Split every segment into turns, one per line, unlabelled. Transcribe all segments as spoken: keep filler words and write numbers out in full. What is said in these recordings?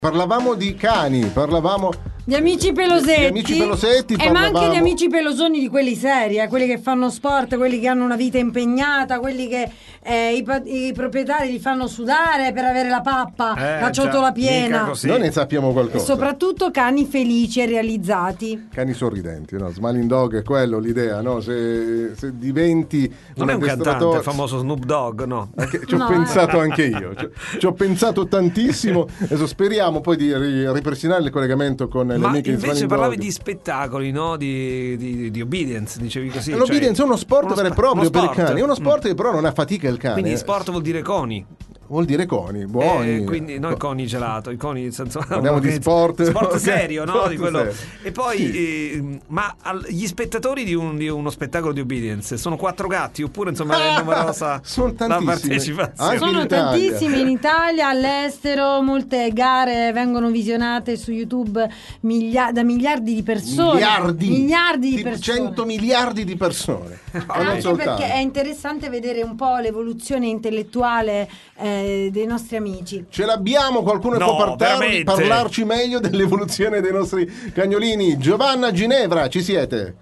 Parlavamo di cani, parlavamo
di amici pelosetti,
di amici pelosetti
e ma anche di amici pelosoni, di quelli seri, eh, quelli che fanno sport, quelli che hanno una vita impegnata, quelli che eh, i, i proprietari li fanno sudare per avere la pappa,
eh,
la ciotola piena.
Noi ne sappiamo qualcosa.
E soprattutto cani felici e realizzati.
Cani sorridenti, no? Smiling Dog è quello l'idea, no? Se, se diventi
non
un
è un cantante, il famoso Snoop Dogg, no?
Anche, ci ho
No,
pensato
eh.
anche io, ci, ci ho pensato tantissimo. Adesso speriamo poi di ri- ripristinare il collegamento con le
Ma
amiche di
invece
Smiling
parlavi
Dog.
di spettacoli, no? Di, di, di obedience, dicevi così.
L'obedience
cioè,
è uno sport
uno
vero e
spa-
proprio
uno
per i
sport.
cani. È uno sport
Mm.
che però non ha fatica il cane.
Quindi sport vuol dire coni.
Vuol dire coni, buoni.
Eh, quindi noi coni gelato, i coni nel senso
Parliamo di sport.
sport
Ok,
serio, no?
sport
Di quello.
serio.
E poi
Sì.
eh, ma al- gli spettatori di, un- di uno spettacolo di obedience sono quattro gatti oppure insomma è numerosa
Sono
la
tantissimi.
partecipazione?
Anche
Sono
in Italia.
tantissimi in Italia, all'estero, molte gare vengono visionate su YouTube miglia- da miliardi di persone.
Miliardi,
Miliardi di
tipo
persone.
cento miliardi di persone. Ma non
Anche
soltanto.
perché è interessante vedere un po' l'evoluzione intellettuale eh, dei nostri amici.
Ce l'abbiamo, qualcuno che
No,
può parlar-
veramente?
parlarci meglio dell'evoluzione dei nostri cagnolini. Giovanna Ginevra, ci siete?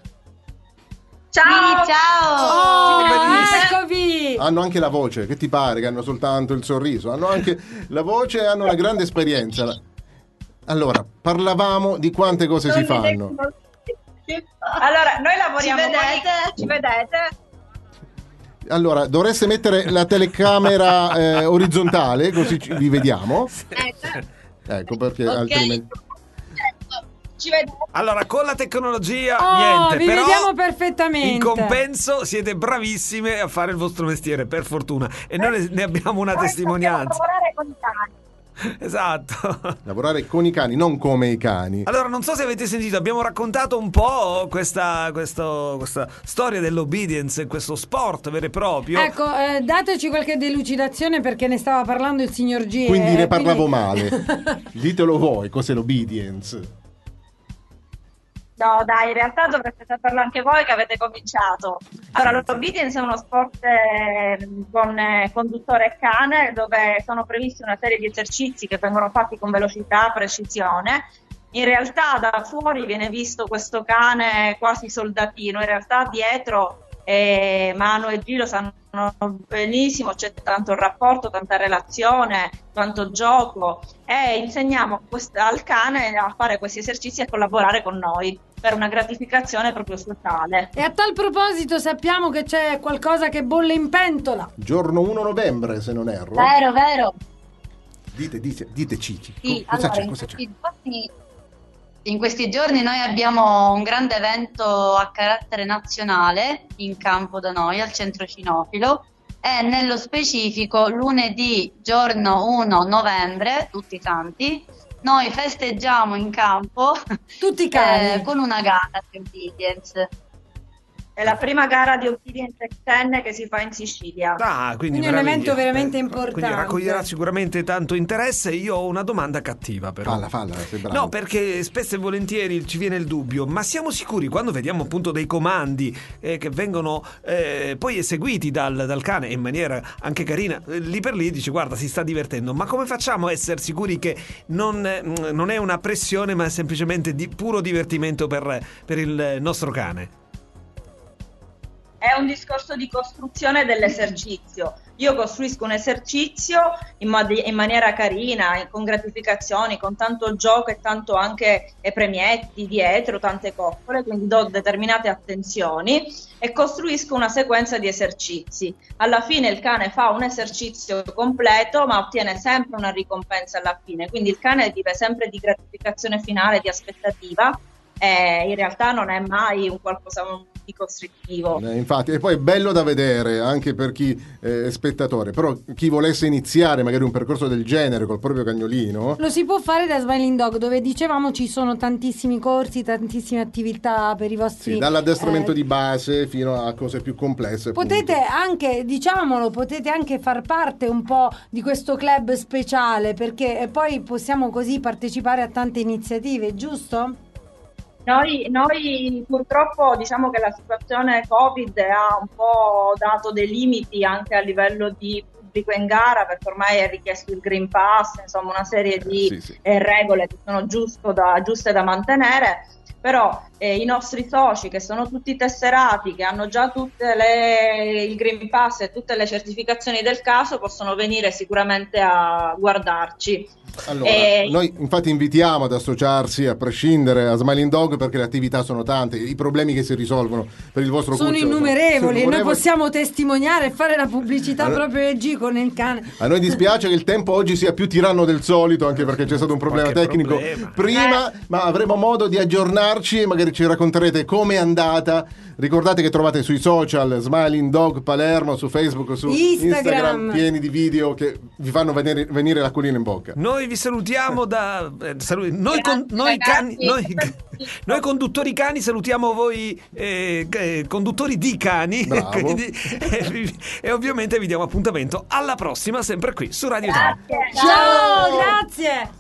Ciao!
Oh,
bellissimo.
eccovi!
Hanno anche la voce, che ti pare che hanno soltanto il sorriso? Hanno anche la voce e hanno una grande esperienza. Allora, parlavamo di quante cose si fanno.
Allora, noi lavoriamo
Ci vedete?
con i- ci vedete?
Allora, dovreste mettere la telecamera eh, orizzontale, così ci- vi vediamo. Ecco, perché
Ok.
altrimenti...
Ci vedete?
Allora, con la tecnologia
Oh,
niente,
vi
però
vediamo perfettamente.
in compenso siete bravissime a fare il vostro mestiere, per fortuna. E noi ne- ne abbiamo una
Noi
testimonianza.
dobbiamo lavorare con i cani.
Esatto.
Lavorare con i cani, non come i cani.
Allora, non so se avete sentito, abbiamo raccontato un po' questa, questo, questa storia dell'obedience, questo sport vero e proprio.
Ecco, eh, dateci qualche delucidazione perché ne stava parlando il signor G.
Quindi
eh,
ne parlavo
quindi-
male. Ditelo voi, cos'è l'obedience?
No, dai, in realtà dovreste saperlo anche voi che avete cominciato. Allora, l'obedience è uno sport eh, con eh, conduttore e cane dove sono previsti una serie di esercizi che vengono fatti con velocità, precisione. In realtà da fuori viene visto questo cane quasi soldatino, in realtà dietro eh, Manu e Giro sanno benissimo, c'è tanto rapporto, tanta relazione, tanto gioco e insegniamo quest- al cane a fare questi esercizi e a collaborare con noi per una gratificazione proprio sociale.
E a tal proposito sappiamo che c'è qualcosa che bolle in pentola.
Giorno primo novembre, se non erro.
Vero, vero.
Dite, dite, dite Cici.
Sì,
cosa
allora,
c'è?
in
Cosa c'è?
questi giorni- in questi giorni noi abbiamo un grande evento a carattere nazionale in campo da noi al centro cinofilo e nello specifico lunedì giorno primo novembre, tutti santi, noi festeggiamo in campo
Tutti i cani.
eh, con una gara di obedience.
È la prima gara di obedience externe che si fa in Sicilia.
Ah, quindi
Quindi è un
meraviglia.
evento veramente
Eh,
importante.
Quindi raccoglierà sicuramente tanto interesse. Io ho una domanda cattiva, però.
Falla, falla, sei bravo.
No, perché spesso e volentieri ci viene il dubbio, ma siamo sicuri quando vediamo appunto dei comandi eh, che vengono eh, poi eseguiti dal, dal cane in maniera anche carina, eh, lì per lì dici guarda si sta divertendo, ma come facciamo a essere sicuri che non, eh, non è una pressione ma è semplicemente di puro divertimento per, per il nostro cane?
È un discorso di costruzione dell'esercizio. Io costruisco un esercizio in, mod- in maniera carina, con gratificazioni, con tanto gioco e tanto anche eh, premietti dietro, tante coccole, quindi do determinate attenzioni e costruisco una sequenza di esercizi. Alla fine il cane fa un esercizio completo, ma ottiene sempre una ricompensa alla fine, quindi il cane vive sempre di gratificazione finale, di aspettativa. Eh, in realtà non è mai un qualcosa di costrittivo.
Eh, infatti, e poi è bello da vedere anche per chi eh, è spettatore, però chi volesse iniziare magari un percorso del genere col proprio cagnolino,
Lo si può fare da Smiling Dog, dove dicevamo ci sono tantissimi corsi, tantissime attività per i vostri...
sì, dall'addestramento
eh,
di base fino a cose più complesse.
Potete
appunto.
anche, diciamolo, potete anche far parte un po' di questo club speciale, perché poi possiamo così partecipare a tante iniziative, giusto?
Noi, noi purtroppo diciamo che la situazione Covid ha un po' dato dei limiti anche a livello di pubblico in gara, perché ormai è richiesto il Green Pass, insomma una serie di
sì, sì.
eh, regole che sono giusto da, giuste da mantenere. Però eh, i nostri soci, che sono tutti tesserati, che hanno già tutte le, il Green Pass e tutte le certificazioni del caso, possono venire sicuramente a guardarci.
Allora,
E-
noi infatti invitiamo ad associarsi a prescindere a Smiling Dog, perché le attività sono tante, i problemi che si risolvono per il vostro
Sono
cucciolo
innumerevoli,
sono
e noi
innumerevoli.
possiamo testimoniare e fare la pubblicità
Allora-
proprio del G con il cane.
A noi dispiace che il tempo oggi sia più tiranno del solito, anche perché c'è stato un problema
Qualche
tecnico
problema.
prima, ma avremo modo di aggiornarci e magari ci racconterete com'è andata. Ricordate che trovate sui social Smiling Dog Palermo, su Facebook, su
Instagram.
pieni di video che vi fanno venire, venire l'acquolina in bocca.
Noi vi salutiamo da eh, salu- noi, con-
Grazie,
noi
ragazzi.
cani noi, noi conduttori cani salutiamo voi eh, eh, conduttori di cani
Bravo.
quindi, e, vi- e ovviamente vi diamo appuntamento alla prossima, sempre qui su Radio Italia.
Grazie.
Ciao, grazie.